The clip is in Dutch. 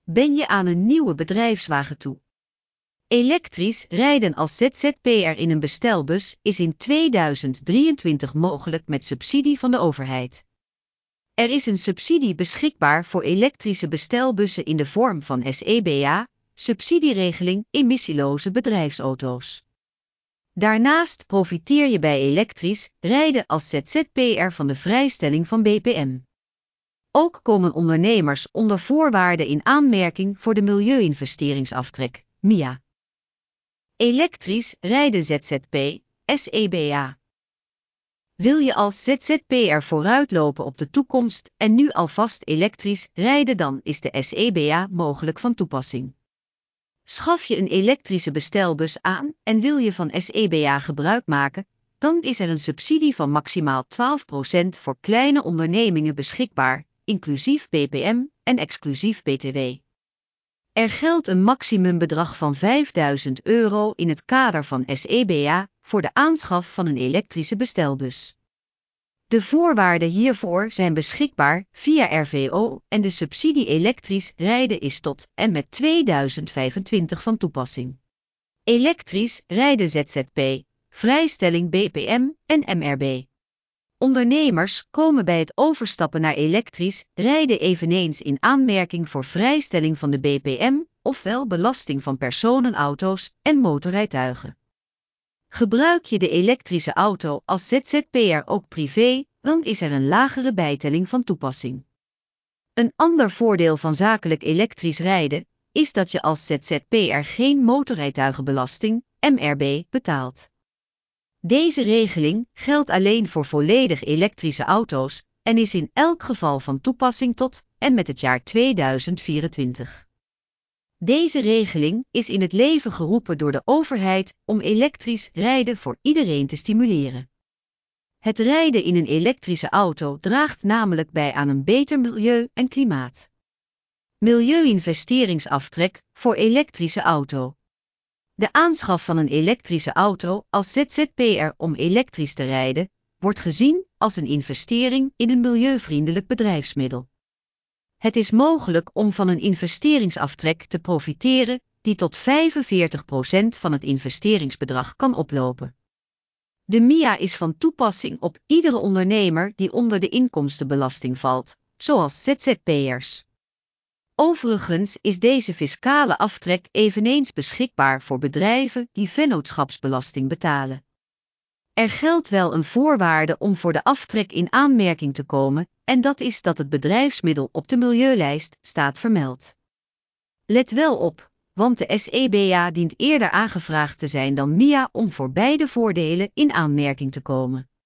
Ben je aan een nieuwe bedrijfswagen toe? Elektrisch rijden als ZZP'er in een bestelbus is in 2023 mogelijk met subsidie van de overheid. Er is een subsidie beschikbaar voor elektrische bestelbussen in de vorm van SEBA, subsidieregeling emissieloze bedrijfsauto's. Daarnaast profiteer je bij elektrisch rijden als ZZP'er van de vrijstelling van BPM. Ook komen ondernemers onder voorwaarden in aanmerking voor de milieuinvesteringsaftrek, MIA. Elektrisch rijden ZZP, SEBA. Wil je als ZZP'er vooruitlopen op de toekomst en nu alvast elektrisch rijden, dan is de SEBA mogelijk van toepassing. Schaf je een elektrische bestelbus aan en wil je van SEBA gebruik maken, dan is er een subsidie van maximaal 12% voor kleine ondernemingen beschikbaar, inclusief BPM en exclusief BTW. Er geldt een maximumbedrag van €5.000 in het kader van SEBA voor de aanschaf van een elektrische bestelbus. De voorwaarden hiervoor zijn beschikbaar via RVO en de subsidie elektrisch rijden is tot en met 2025 van toepassing. Elektrisch rijden ZZP, vrijstelling BPM en MRB. Ondernemers komen bij het overstappen naar elektrisch rijden eveneens in aanmerking voor vrijstelling van de BPM, ofwel belasting van personenauto's en motorrijtuigen. Gebruik je de elektrische auto als ZZP'er ook privé, dan is er een lagere bijtelling van toepassing. Een ander voordeel van zakelijk elektrisch rijden is dat je als ZZP'er geen motorrijtuigenbelasting, MRB, betaalt. Deze regeling geldt alleen voor volledig elektrische auto's en is in elk geval van toepassing tot en met het jaar 2024. Deze regeling is in het leven geroepen door de overheid om elektrisch rijden voor iedereen te stimuleren. Het rijden in een elektrische auto draagt namelijk bij aan een beter milieu en klimaat. Milieuinvesteringsaftrek voor elektrische auto. De aanschaf van een elektrische auto als ZZP'er om elektrisch te rijden, wordt gezien als een investering in een milieuvriendelijk bedrijfsmiddel. Het is mogelijk om van een investeringsaftrek te profiteren die tot 45% van het investeringsbedrag kan oplopen. De MIA is van toepassing op iedere ondernemer die onder de inkomstenbelasting valt, zoals ZZP'ers. Overigens is deze fiscale aftrek eveneens beschikbaar voor bedrijven die vennootschapsbelasting betalen. Er geldt wel een voorwaarde om voor de aftrek in aanmerking te komen, en dat is dat het bedrijfsmiddel op de milieulijst staat vermeld. Let wel op, want de SEBA dient eerder aangevraagd te zijn dan MIA om voor beide voordelen in aanmerking te komen.